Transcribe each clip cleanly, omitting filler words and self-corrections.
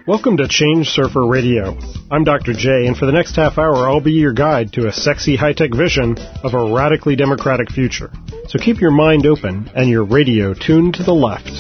Welcome to Change Surfer Radio. I'm Dr. J, and for the next half hour, I'll be your guide to a sexy high-tech vision of a radically democratic future. So keep your mind open and your radio tuned to the left.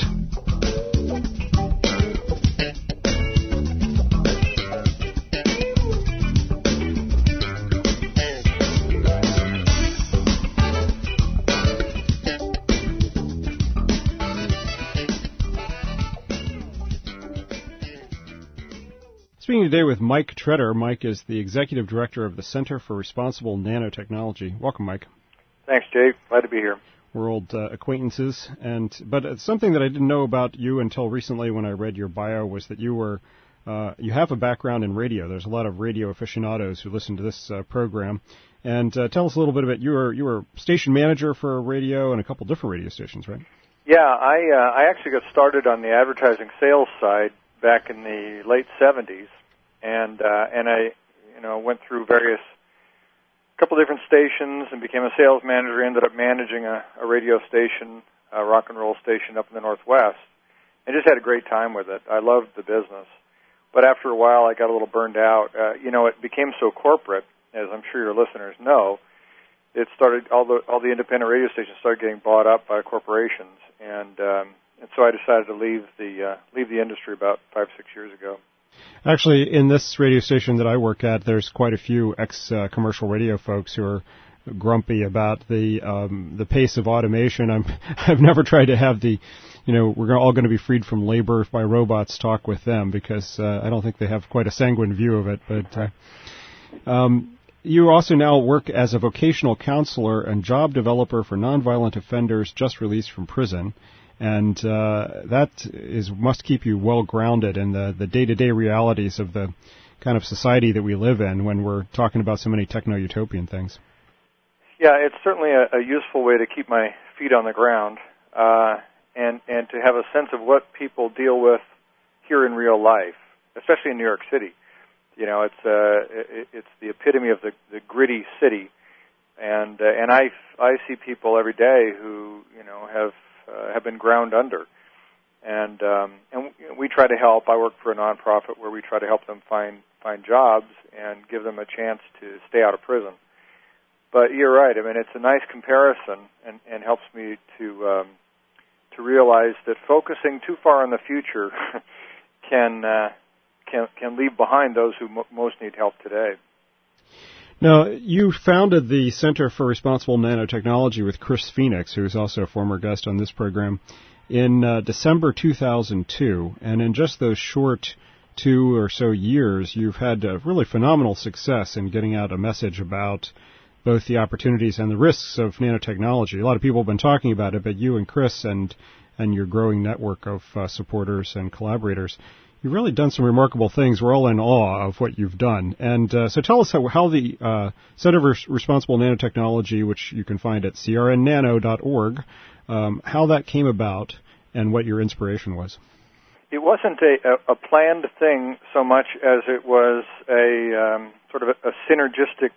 Speaking today with Mike Tretter. Mike is the Executive Director of the Center for Responsible Nanotechnology. Welcome, Mike. Thanks, Jay. Glad to be here. We're old acquaintances, but it's something that I didn't know about you until recently when I read your bio was that you have a background in radio. There's a lot of radio aficionados who listen to this program. And tell us a little bit about you were station manager for a radio and a couple different radio stations, right? Yeah, I actually got started on the advertising sales side back in the late 70s. And I, went through couple different stations and became a sales manager. Ended up managing a radio station, a rock and roll station up in the Northwest, and just had a great time with it. I loved the business, but after a while, I got a little burned out. It became so corporate, as I'm sure your listeners know. It started all the independent radio stations started getting bought up by corporations, and so I decided to leave the industry about 5-6 years ago. Actually, in this radio station that I work at, there's quite a few ex-commercial radio folks who are grumpy about the pace of automation. I've never tried to have we're all going to be freed from labor by robots talk with them because I don't think they have quite a sanguine view of it. But you also now work as a vocational counselor and job developer for nonviolent offenders just released from prison. And that must keep you well grounded in the day-to-day realities of the kind of society that we live in when we're talking about so many techno-utopian things. Yeah, it's certainly a useful way to keep my feet on the ground and to have a sense of what people deal with here in real life, especially in New York City. It's the epitome of the gritty city, and I see people every day who have been ground under, and we try to help. I work for a nonprofit where we try to help them find jobs and give them a chance to stay out of prison. But you're right. I mean, it's a nice comparison and helps me to realize that focusing too far on the future can leave behind those who most need help today. Now, you founded the Center for Responsible Nanotechnology with Chris Phoenix, who is also a former guest on this program, in December 2002. And in just those short 2 or so years, you've had really phenomenal success in getting out a message about both the opportunities and the risks of nanotechnology. A lot of people have been talking about it, but you and Chris and your growing network of supporters and collaborators, you've really done some remarkable things. We're all in awe of what you've done. And so tell us how the Center for Responsible Nanotechnology, which you can find at crnnano.org, how that came about and what your inspiration was. It wasn't a planned thing so much as it was a sort of a synergistic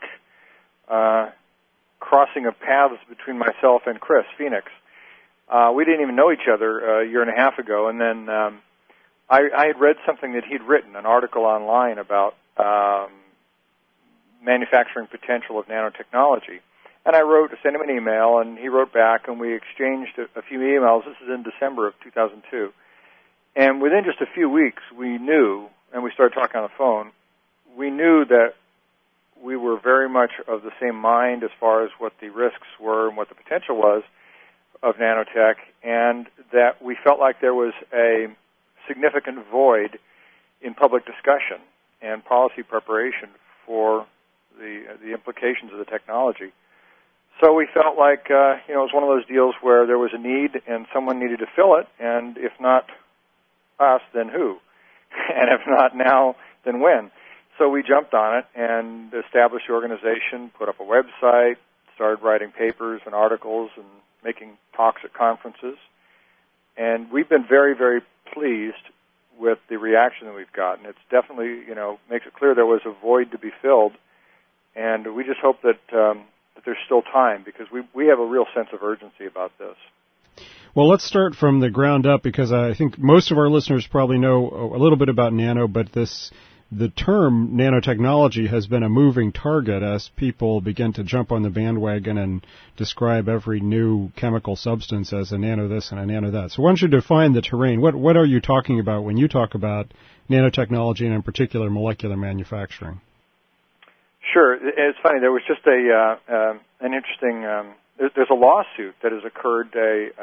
crossing of paths between myself and Chris Phoenix. We didn't even know each other a year and a half ago, and then I had read something that he'd written, an article online about manufacturing potential of nanotechnology. And I sent him an email, and he wrote back, and we exchanged a few emails. This is in December of 2002. And within just a few weeks, we knew, and we started talking on the phone, we knew that we were very much of the same mind as far as what the risks were and what the potential was of nanotech, and that we felt like there was a significant void in public discussion and policy preparation for the implications of the technology. So we felt like it was one of those deals where there was a need and someone needed to fill it, and if not us, then who? And if not now, then when? So we jumped on it and established the organization, put up a website, started writing papers and articles and making talks at conferences. And we've been very, very pleased with the reaction that we've gotten. It's definitely, makes it clear there was a void to be filled, and we just hope that there's still time because we have a real sense of urgency about this. Well, let's start from the ground up, because I think most of our listeners probably know a little bit about nano, but the term nanotechnology has been a moving target as people begin to jump on the bandwagon and describe every new chemical substance as a nano this and a nano that. So why don't you define the terrain? What are you talking about when you talk about nanotechnology and in particular molecular manufacturing? Sure. It's funny. There was just an interesting. There's a lawsuit that has occurred.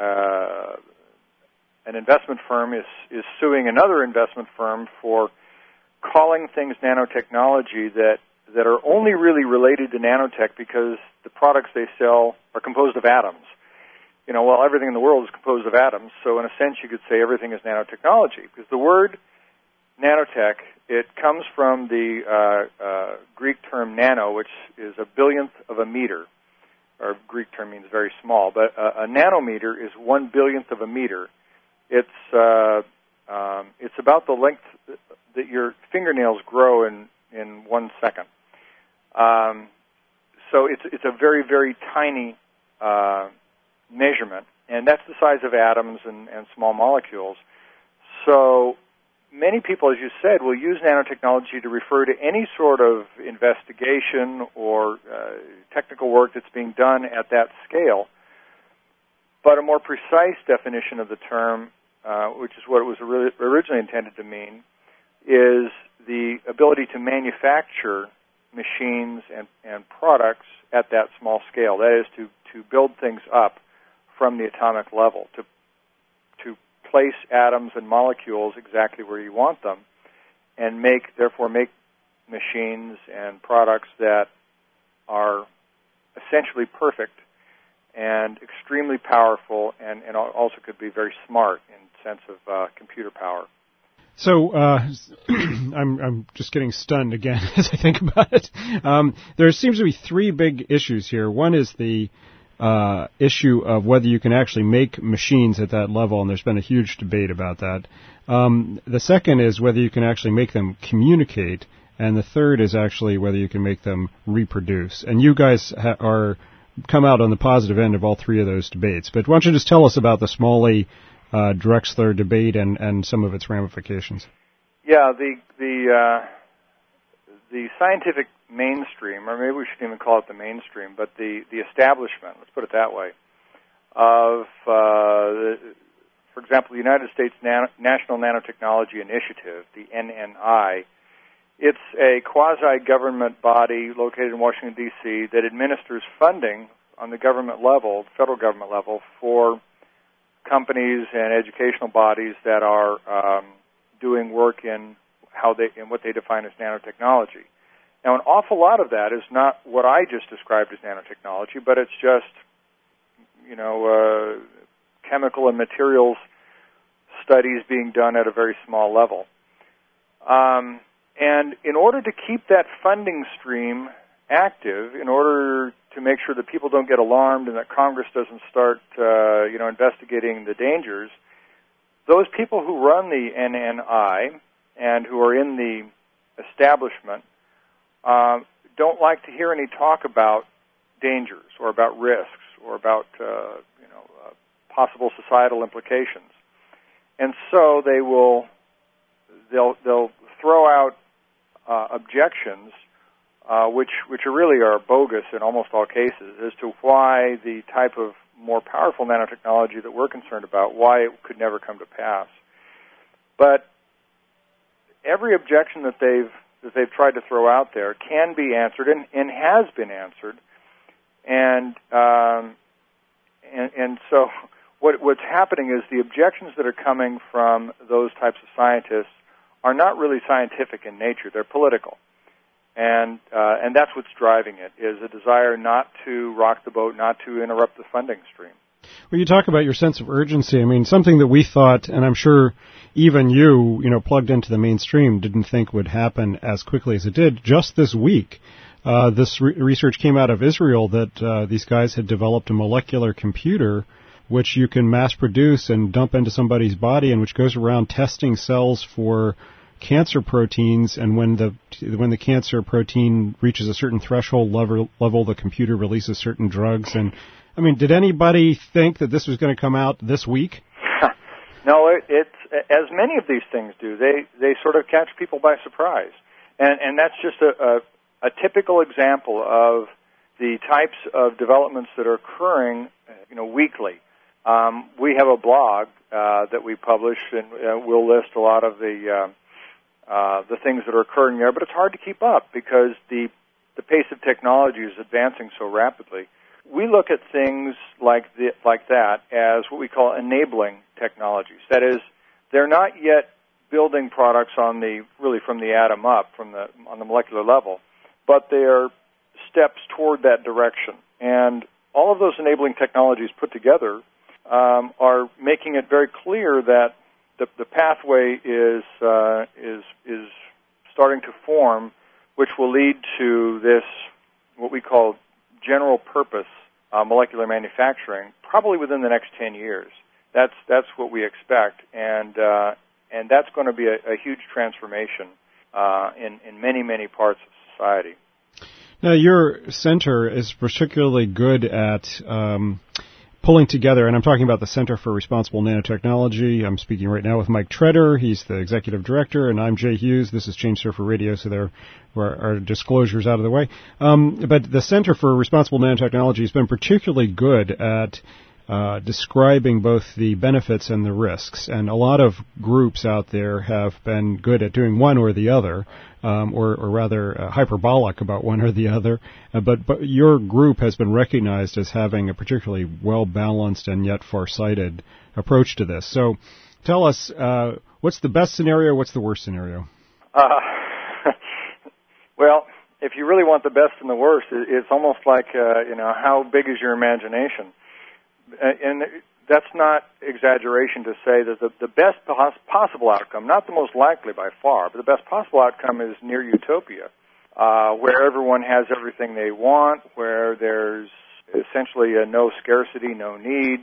An investment firm is suing another investment firm for calling things nanotechnology that are only really related to nanotech because the products they sell are composed of atoms. Well, everything in the world is composed of atoms, so in a sense you could say everything is nanotechnology, because the word nanotech, it comes from the Greek term nano, which is a billionth of a meter. Or Greek term means very small, but a nanometer is 1 billionth of a meter. It's about the length that your fingernails grow in 1 second. So it's a very, very tiny measurement, and that's the size of atoms and small molecules. So many people, as you said, will use nanotechnology to refer to any sort of investigation or technical work that's being done at that scale. But a more precise definition of the term, which is what it was originally intended to mean, is the ability to manufacture machines and products at that small scale. That is to build things up from the atomic level, to place atoms and molecules exactly where you want them, and therefore make machines and products that are essentially perfect and extremely powerful, and also could be very smart in sense of computer power. So I'm just getting stunned again as I think about it. There seems to be three big issues here. One is the issue of whether you can actually make machines at that level, and there's been a huge debate about that. The second is whether you can actually make them communicate, and the third is actually whether you can make them reproduce. And you guys are come out on the positive end of all three of those debates. But why don't you just tell us about the Smalley-Drexler debate and some of its ramifications? Yeah, the scientific mainstream, or maybe we shouldn't even call it the mainstream, but the establishment, let's put it that way, of, for example, the United States National Nanotechnology Initiative, the NNI. It's a quasi-government body located in Washington, D.C. that administers funding on the government level, federal government level, for companies and educational bodies that are doing work in what they define as nanotechnology. Now, an awful lot of that is not what I just described as nanotechnology, but it's just, chemical and materials studies being done at a very small level. And in order to keep that funding stream active, in order to make sure that people don't get alarmed and that Congress doesn't start, investigating the dangers, those people who run the NNI and who are in the establishment don't like to hear any talk about dangers or about risks or about possible societal implications, and so they'll throw out objections which really are bogus in almost all cases as to why the type of more powerful nanotechnology that we're concerned about, why it could never come to pass. But every objection that they've tried to throw out there can be answered and has been answered, and so what's happening is the objections that are coming from those types of scientists are not really scientific in nature; they're political, and that's what's driving it, is a desire not to rock the boat, not to interrupt the funding stream. Well, you talk about your sense of urgency. I mean, something that we thought, and I'm sure even you, plugged into the mainstream, didn't think would happen as quickly as it did. Just this week, this research came out of Israel that these guys had developed a molecular computer which you can mass produce and dump into somebody's body, and which goes around testing cells for cancer proteins, and when the cancer protein reaches a certain threshold level, the computer releases certain drugs. And I mean, did anybody think that this was going to come out this week? No, it's as many of these things do. They sort of catch people by surprise, and that's just a typical example of the types of developments that are occurring, weekly. We have a blog that we publish, and we'll list a lot of the things that are occurring there. But it's hard to keep up because the pace of technology is advancing so rapidly. We look at things like that as what we call enabling technologies. That is, they're not yet building products from the atom up, on the molecular level, but they are steps toward that direction. And all of those enabling technologies put together are making it very clear that the pathway is starting to form, which will lead to this what we call general purpose molecular manufacturing, probably within the next 10 years. That's what we expect, and that's going to be a huge transformation in many, many parts of society. Now, your center is particularly good at pulling together, and I'm talking about the Center for Responsible Nanotechnology. I'm speaking right now with Mike Tretter. He's the executive director, and I'm Jay Hughes. This is Change Surfer Radio, so there are our disclosures out of the way. But the Center for Responsible Nanotechnology has been particularly good at describing both the benefits and the risks. And a lot of groups out there have been good at doing one or the other, or rather hyperbolic about one or the other. But your group has been recognized as having a particularly well-balanced and yet far-sighted approach to this. So tell us, what's the best scenario, what's the worst scenario? Well, if you really want the best and the worst, it's almost like, how big is your imagination? And that's not exaggeration to say that the best possible outcome, not the most likely by far, but the best possible outcome is near utopia, where everyone has everything they want, where there's essentially no scarcity, no need.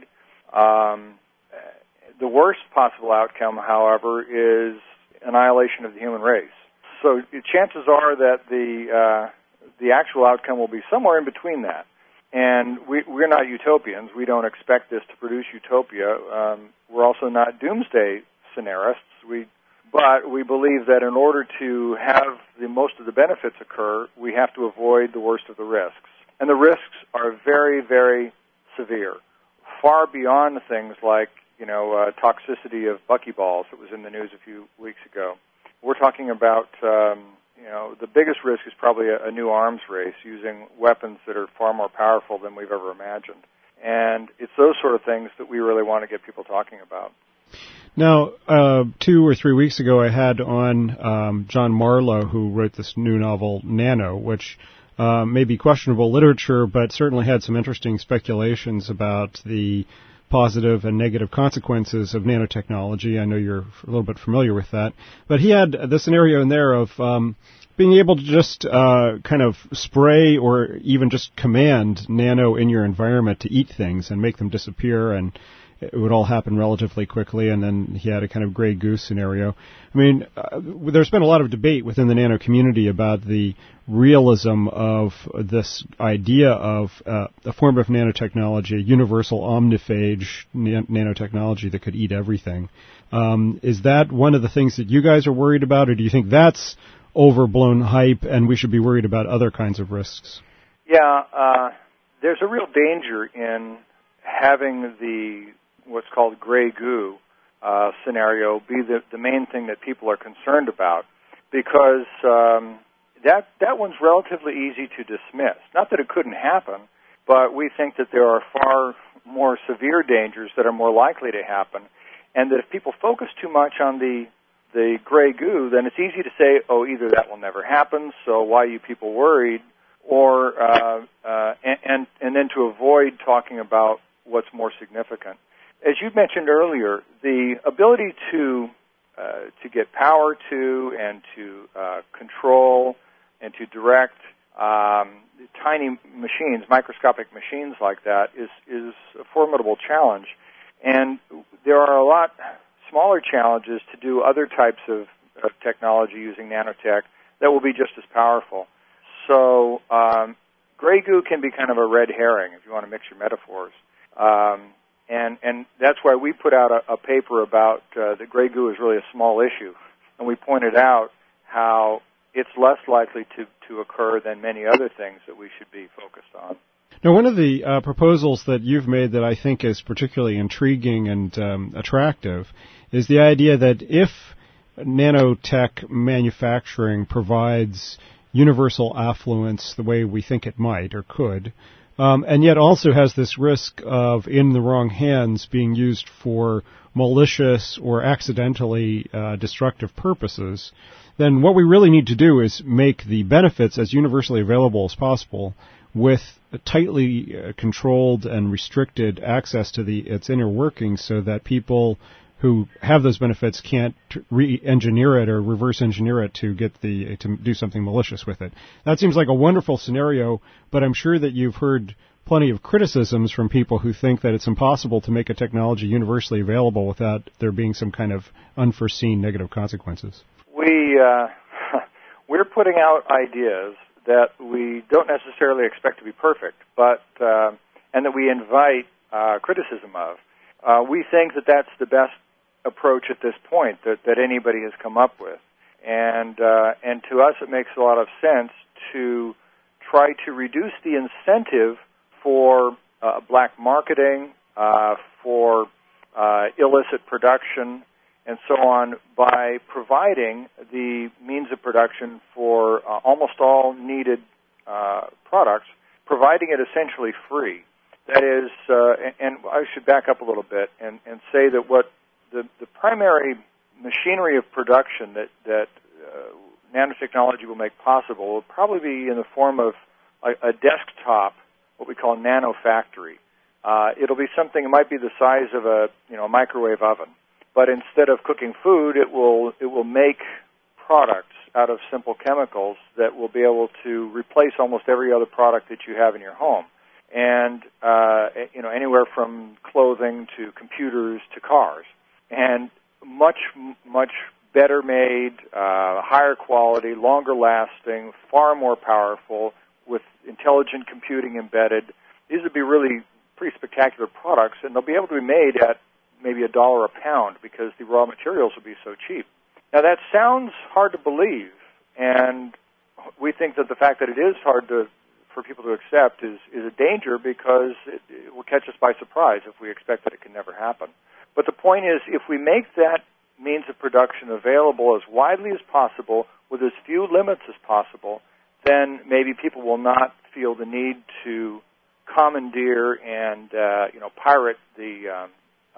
The worst possible outcome, however, is annihilation of the human race. So chances are that the actual outcome will be somewhere in between that. And we're not utopians. We don't expect this to produce utopia. We're also not doomsday scenarists. But we believe that in order to have the most of the benefits occur, we have to avoid the worst of the risks. And the risks are very, very severe, far beyond things like, toxicity of buckyballs that was in the news a few weeks ago. We're talking about the biggest risk is probably a new arms race using weapons that are far more powerful than we've ever imagined. And it's those sort of things that we really want to get people talking about. Now, 2 or 3 weeks ago, I had on John Marlowe, who wrote this new novel, Nano, which may be questionable literature, but certainly had some interesting speculations about the positive and negative consequences of nanotechnology. I know you're a little bit familiar with that. But he had the scenario in there of being able to just kind of spray or even just command nano in your environment to eat things and make them disappear, and it would all happen relatively quickly. And then he had a kind of gray goose scenario. I mean, there's been a lot of debate within the nano community about the realism of this idea of a form of nanotechnology, a universal omniphage nanotechnology that could eat everything. Is that one of the things that you guys are worried about, or do you think that's overblown hype and we should be worried about other kinds of risks? Yeah, there's a real danger in having what's called gray goo scenario be the main thing that people are concerned about, because that one's relatively easy to dismiss. Not that it couldn't happen, but we think that there are far more severe dangers that are more likely to happen, and that if people focus too much on the gray goo, then it's easy to say, either that will never happen, so why are you people worried, or and then to avoid talking about what's more significant. As you mentioned earlier, the ability to get power to and to control and to direct tiny machines, microscopic machines like that, is a formidable challenge. And there are a lot smaller challenges to do other types of technology using nanotech that will be just as powerful. So gray goo can be kind of a red herring, if you want to mix your metaphors. And that's why we put out a paper about that gray goo is really a small issue. And we pointed out how it's less likely to occur than many other things that we should be focused on. Now, one of the proposals that you've made that I think is particularly intriguing and attractive is the idea that if nanotech manufacturing provides universal affluence the way we think it might or could, and yet also has this risk of, in the wrong hands, being used for malicious or accidentally destructive purposes, then what we really need to do is make the benefits as universally available as possible with tightly controlled and restricted access to its inner workings so that people who have those benefits can't re-engineer it or reverse engineer it to do something malicious with it. That seems like a wonderful scenario, but I'm sure that you've heard plenty of criticisms from people who think that it's impossible to make a technology universally available without there being some kind of unforeseen negative consequences. We're putting out ideas that we don't necessarily expect to be perfect, but and that we invite criticism of. We think that that's the best approach at this point that anybody has come up with, and to us it makes a lot of sense to try to reduce the incentive for black marketing, for illicit production, and so on, by providing the means of production for almost all needed products, providing it essentially free. That is, and I should back up a little bit and say that what the primary machinery of production that nanotechnology will make possible will probably be in the form of a desktop, what we call a nanofactory. It'll be something, it might be the size of a microwave oven. But instead of cooking food, it will make products out of simple chemicals that will be able to replace almost every other product that you have in your home, and anywhere from clothing to computers to cars, and much better made, higher quality, longer lasting, far more powerful, with intelligent computing embedded. These would be really pretty spectacular products, and they'll be able to be made at maybe $1 a pound because the raw materials will be so cheap. Now that sounds hard to believe, and we think that the fact that it is hard for people to accept is a danger because it will catch us by surprise if we expect that it can never happen. But the point is, if we make that means of production available as widely as possible with as few limits as possible, then maybe people will not feel the need to commandeer and pirate the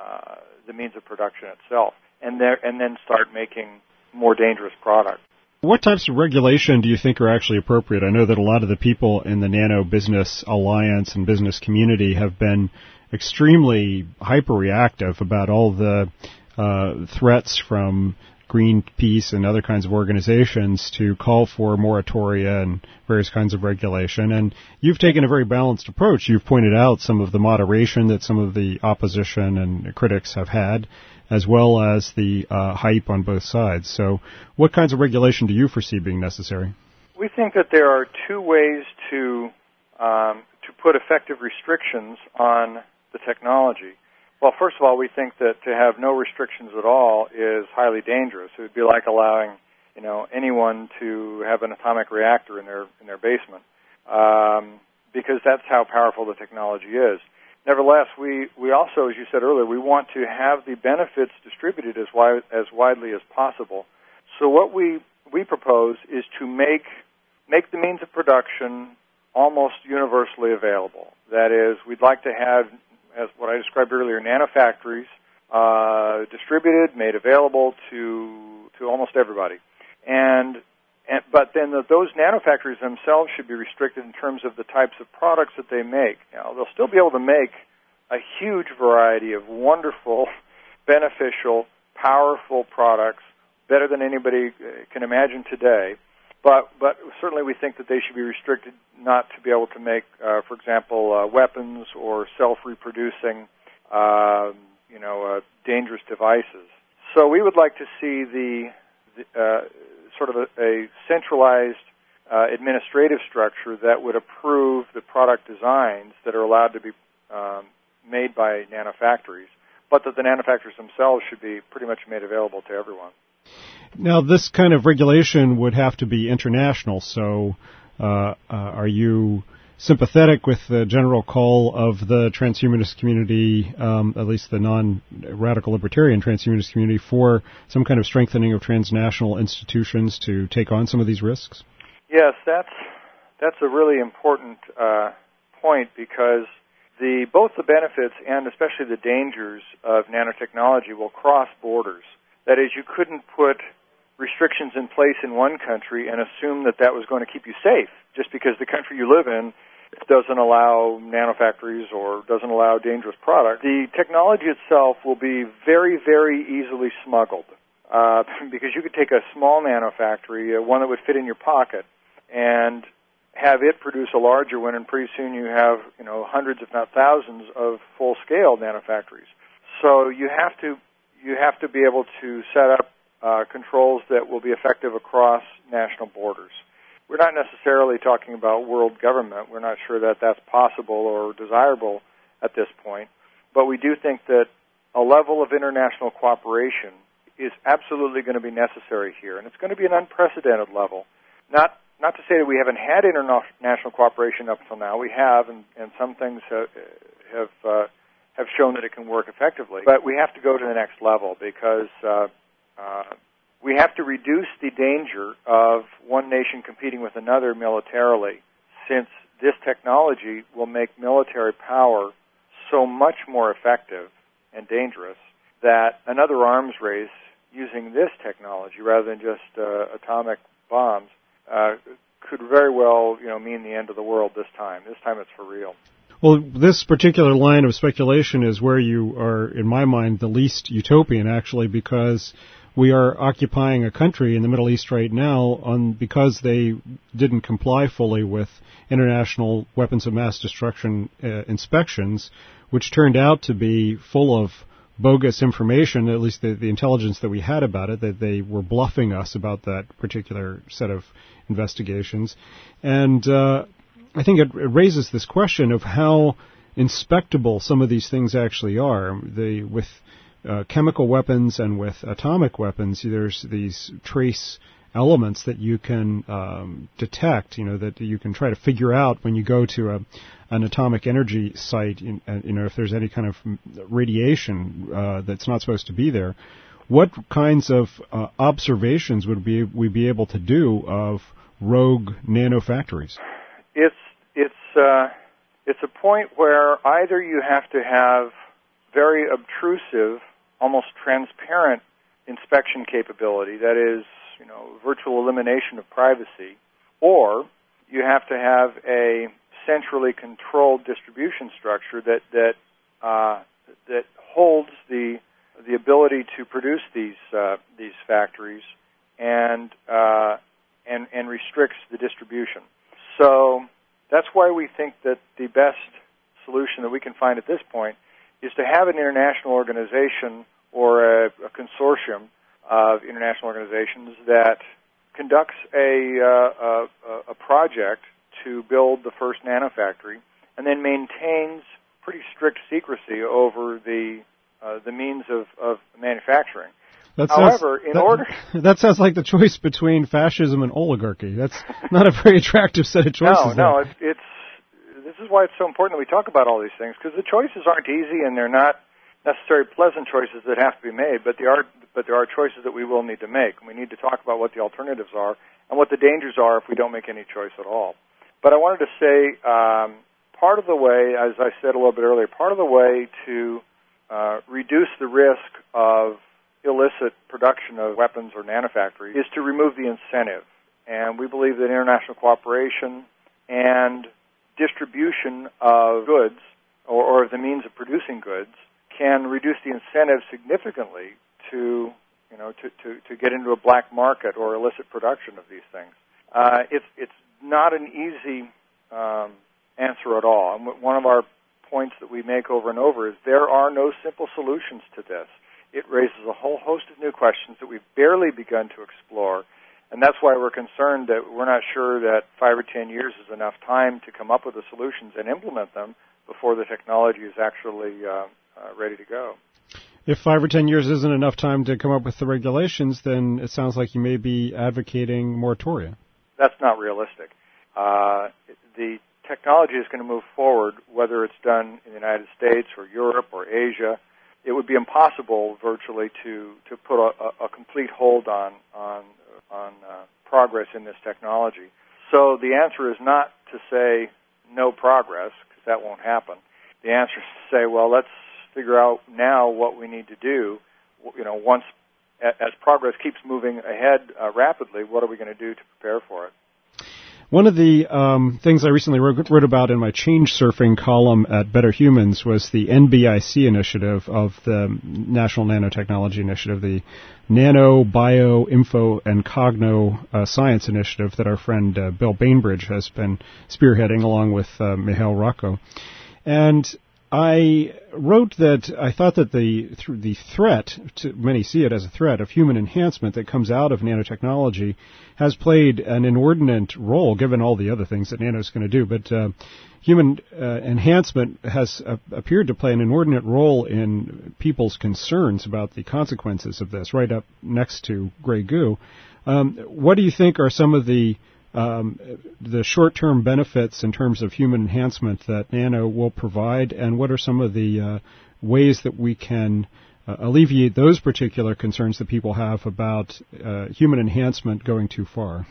means of production itself, and then start making more dangerous products. What types of regulation do you think are actually appropriate? I know that a lot of the people in the Nano Business Alliance and business community have been extremely hyper-reactive about all the threats from Greenpeace and other kinds of organizations to call for moratoria and various kinds of regulation. And you've taken a very balanced approach. You've pointed out some of the moderation that some of the opposition and critics have had, as well as the hype on both sides. So what kinds of regulation do you foresee being necessary? We think that there are two ways to put effective restrictions on the technology. Well, first of all, we think that to have no restrictions at all is highly dangerous. It would be like allowing, anyone to have an atomic reactor in their basement, because that's how powerful the technology is. Nevertheless, we also, as you said earlier, we want to have the benefits distributed as widely as possible. So what we propose is to make the means of production almost universally available. That is, we'd like to have, as what I described earlier, nanofactories distributed, made available to almost everybody. But then those nanofactories themselves should be restricted in terms of the types of products that they make. Now, they'll still be able to make a huge variety of wonderful, beneficial, powerful products, better than anybody can imagine today. But certainly we think that they should be restricted not to be able to make, for example, weapons or self-reproducing, dangerous devices. So we would like to see the sort of a centralized administrative structure that would approve the product designs that are allowed to be made by nanofactories, but that the nanofacturers themselves should be pretty much made available to everyone. Now, this kind of regulation would have to be international, so are you sympathetic with the general call of the transhumanist community, at least the non-radical libertarian transhumanist community, for some kind of strengthening of transnational institutions to take on some of these risks? Yes, that's a really important point, because both the benefits and especially the dangers of nanotechnology will cross borders. That is, you couldn't put restrictions in place in one country and assume that that was going to keep you safe just because the country you live in doesn't allow nanofactories or doesn't allow dangerous products. The technology itself will be very, very easily smuggled because you could take a small nanofactory, one that would fit in your pocket, and have it produce a larger one, and pretty soon you have hundreds, if not thousands, of full-scale nanofactories. So you have to be able to set up controls that will be effective across national borders. We're not necessarily talking about world government. We're not sure that that's possible or desirable at this point. But we do think that a level of international cooperation is absolutely going to be necessary here. And it's going to be an unprecedented level. Not to say that we haven't had international cooperation up until now. We have, and some things have shown that it can work effectively. But we have to go to the next level, because we have to reduce the danger of one nation competing with another militarily, since this technology will make military power so much more effective and dangerous that another arms race using this technology rather than just atomic bombs could very well mean the end of the world this time. This time it's for real. Well, this particular line of speculation is where you are, in my mind, the least utopian, actually, because we are occupying a country in the Middle East right now because they didn't comply fully with international weapons of mass destruction inspections, which turned out to be full of bogus information, at least the intelligence that we had about it, that they were bluffing us about that particular set of investigations. And I think it raises this question of how inspectable some of these things actually are. With chemical weapons and with atomic weapons, there's these trace elements that you can detect, that you can try to figure out when you go to an atomic energy site, if there's any kind of radiation that's not supposed to be there. What kinds of observations would we be able to do of rogue nanofactories? It's a point where either you have to have very obtrusive, almost transparent inspection capability, that is, virtual elimination of privacy, or you have to have a centrally controlled distribution structure that holds the ability to produce these factories and restricts the distribution. So that's why we think that the best solution that we can find at this point is to have an international organization or a consortium of international organizations that conducts a project to build the first nanofactory, and then maintains pretty strict secrecy over the means of manufacturing. That sounds like the choice between fascism and oligarchy. That's not a very attractive set of choices. No. This is why it's so important that we talk about all these things, because the choices aren't easy, and they're not necessarily pleasant choices that have to be made. But there are choices that we will need to make, and we need to talk about what the alternatives are and what the dangers are if we don't make any choice at all. But I wanted to say, part of the way, as I said a little bit earlier, part of the way to reduce the risk of illicit production of weapons or nanofactories is to remove the incentive. And we believe that international cooperation and distribution of goods or the means of producing goods can reduce the incentive significantly to get into a black market or illicit production of these things. It's not an easy answer at all. And one of our points that we make over and over is there are no simple solutions to this. It raises a whole host of new questions that we've barely begun to explore, And that's why we're concerned that we're not sure that 5 or 10 years is enough time to come up with the solutions and implement them before the technology is actually ready to go. If 5 or 10 years isn't enough time to come up with the regulations, then it sounds like you may be advocating moratoria. That's not realistic. The technology is going to move forward, whether it's done in the United States or Europe or Asia. It would be impossible virtually to put a complete hold on progress in this technology. So the answer is not to say no progress, because that won't happen. The answer is to say, well, let's figure out now what we need to do. Once as progress keeps moving ahead rapidly, what are we going to do to prepare for it? One of the things I recently wrote about in my Change Surfing column at Better Humans was the NBIC initiative of the National Nanotechnology Initiative, the Nano, Bio, Info, and Cogno Science Initiative that our friend Bill Bainbridge has been spearheading along with Mihail Rocco. And I wrote that I thought that the threat, many see it as a threat, of human enhancement that comes out of nanotechnology has played an inordinate role, given all the other things that nano is going to do. But human enhancement has appeared to play an inordinate role in people's concerns about the consequences of this, right up next to gray goo. What do you think are some of the short-term benefits in terms of human enhancement that nano will provide, and what are some of the ways that we can alleviate those particular concerns that people have about human enhancement going too far?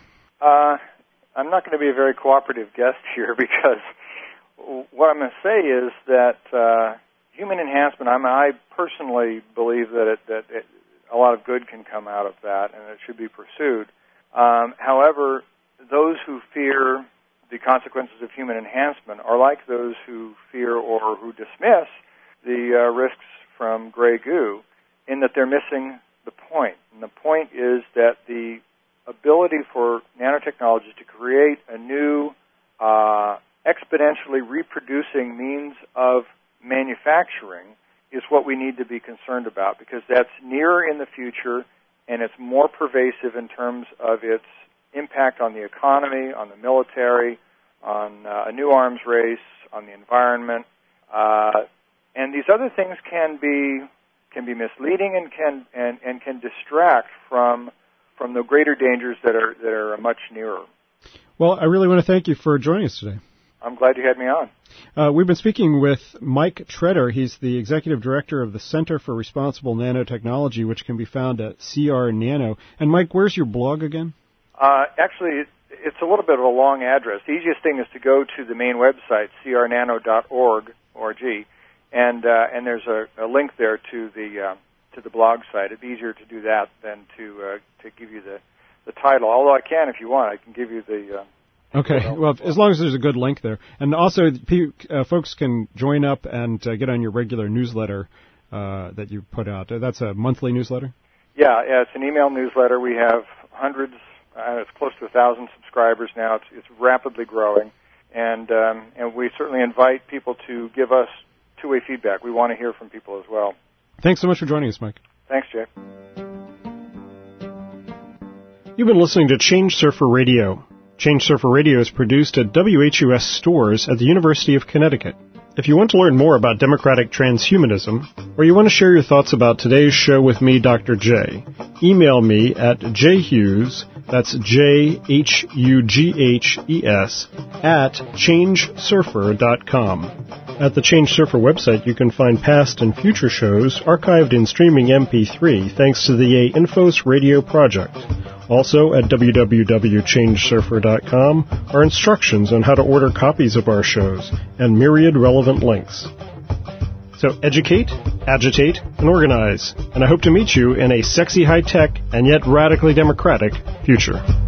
I'm not going to be a very cooperative guest here, because what I'm going to say is that human enhancement, I personally believe that a lot of good can come out of that, and it should be pursued. However, those who fear the consequences of human enhancement are like those who fear or who dismiss the risks from gray goo, in that they're missing the point. And the point is that the ability for nanotechnologies to create a new exponentially reproducing means of manufacturing is what we need to be concerned about, because that's nearer in the future and it's more pervasive in terms of its impact on the economy, on the military, on a new arms race, on the environment, and these other things can be misleading and can distract from the greater dangers that are much nearer. Well, I really want to thank you for joining us today. I'm glad you had me on. We've been speaking with Mike Tretter. He's the executive director of the Center for Responsible Nanotechnology, which can be found at CR Nano. And Mike, where's your blog again? Actually, it's a little bit of a long address. The easiest thing is to go to the main website, crnano.org, and there's a link there to the blog site. It'd be easier to do that than to give you the title. Although I can, if you want, I can give you the. Okay. Well, as long as there's a good link there, and also folks can join up and get on your regular newsletter that you put out. That's a monthly newsletter. Yeah, it's an email newsletter. We have hundreds. It's close to 1,000 subscribers now. It's rapidly growing, and we certainly invite people to give us two-way feedback. We want to hear from people as well. Thanks so much for joining us, Mike. Thanks, Jay. You've been listening to Change Surfer Radio. Change Surfer Radio is produced at WHUS stores at the University of Connecticut. If you want to learn more about democratic transhumanism, or you want to share your thoughts about today's show with me, Dr. J, email me at jhughes, that's JHUGHES, at changesurfer.com. At the Change Surfer website, you can find past and future shows archived in streaming MP3 thanks to the Infos Radio project. Also, at www.changesurfer.com are instructions on how to order copies of our shows and myriad relevant links. So educate, agitate, and organize. And I hope to meet you in a sexy high-tech and yet radically democratic future.